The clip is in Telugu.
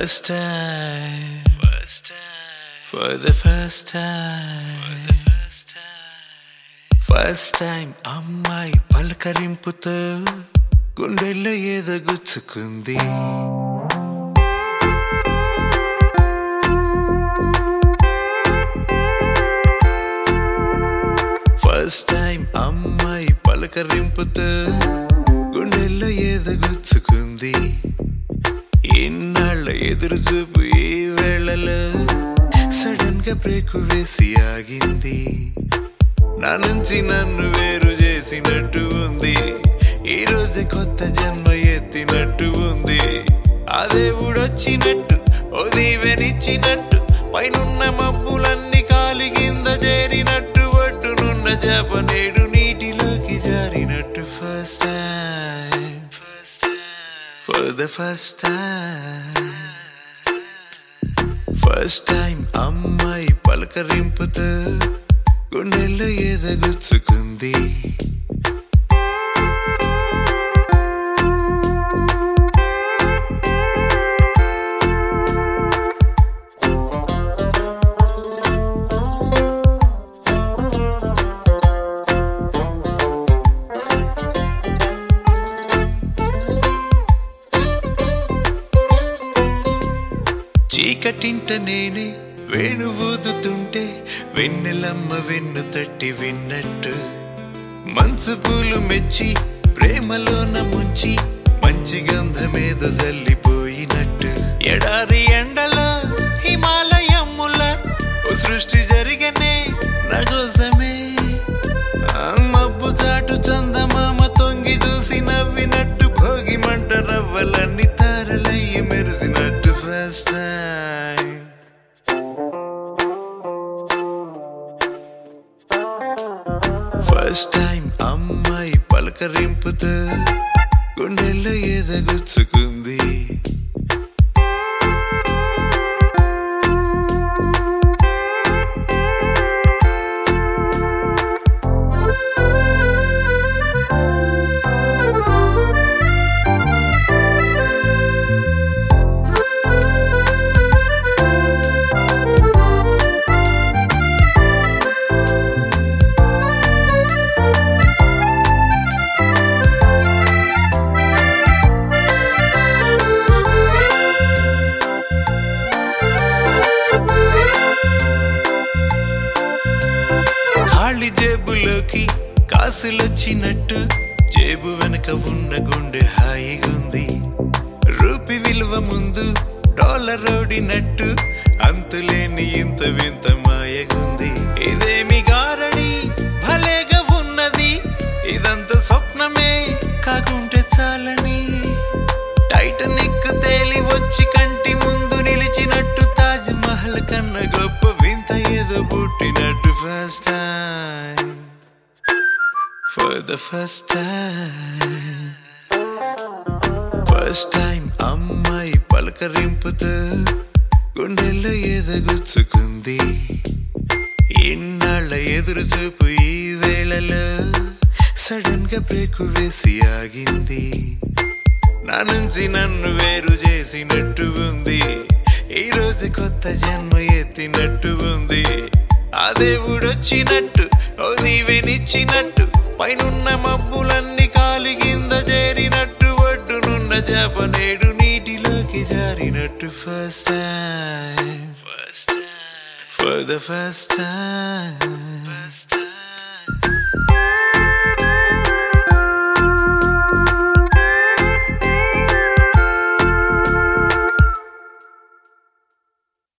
First time, for the first time, first time అమ్మాయి పలకరింపుతో గుండెల్లో ఏదో గుచ్చుకుంది. ఫస్ట్ టైం అమ్మాయి పలకరింపుతో గుండెల్లో ఏదో గుచ్చుకుంది. ఇన్నాళ్ళ ఎదురు చూపు ఈ వేళలో సడన్ గా బ్రేకు వేసి ఆగింది. నా నుంచి నన్ను వేరు చేసినట్టు ఉంది. ఈ రోజే కొత్త జన్మ ఎత్తినట్టు ఉంది. ఆ దేవుడొచ్చినట్టు ఓ దీవెనిచ్చినట్టు పైనున్న మబ్బులన్నీ కాలి కింద చేరినట్టు ఒడ్డునున్న చేప నేడు నీటిలోకి జారినట్టు. First time, for the first time, first time అమ్మాయి పలకరింపుతో గుండెల్లో ఏదో గుచ్చుకుంది. చీకటింట నేనే వేణు ఊదుతుంటే వెన్నెలమ్మ వెన్ను తట్టి విన్నట్టు, మంచు పూలు మెచ్చి ప్రేమలోన ముంచి మంచి గంధమేదో జల్లిపోయినట్టు, ఎడారి ఎండలో హిమాలయమ్ముల ఓ సృష్టి జరిగనే నా కోసమే, మబ్బు చాటు చందమామ తొంగి చూసి నవ్వినట్టు, భోగి మంట రవ్వలన్నీ తారలయ్యి మెరిసినట్టు. ఫస్ట్ టైం, ఫస్ట్ టైం అమ్మాయి పలకరింపుతో గుండెల్లో ఏదో గుచ్చుకుంది. ఖాళీ జేబులోకి కాసులొచ్చినట్టు, జేబు వెనక ఉన్న గుండె హాయిగుంది. రూపి విలువ ముందు డాలర్ ఓడినట్టు, అంతులేని ఇంత వింత మాయగుంది. ఇదేమి గారడి భలేగా ఉన్నది, ఇదంతా స్వప్నమే కాకుంటే చాలని, టైటానిక్ తేలి వచ్చి కంటి ముందు నిలిచినట్టు, తాజ్ మహల్ కన్నా గొప్ప వింత ఏదో పుట్టినట్టు. First time, for the first time, first time అమ్మాయి పలకరింపుతో గుండెల్లో ఏదో గుచ్చుకుంది. ఇన్నాళ్ళ ఎదురు చూపు ఈ వేళలో సడన్ గా బ్రేకు వేసి ఆగింది. నా నుంచి నన్ను వేరు చేసినట్టు ఉంది. ఈ రోజు కొత్త జన్మ ఎత్తినట్టు ఉంది. ఆ దేవుడొచ్చినట్టు ఓ దీవెనిచ్చినట్టు పైనున్న మబ్బులన్నీ కాలి కింద చేరినట్టు ఒడ్డునున్న చేప నేడు నీటిలోకి జారినట్టు. First time, for the first time.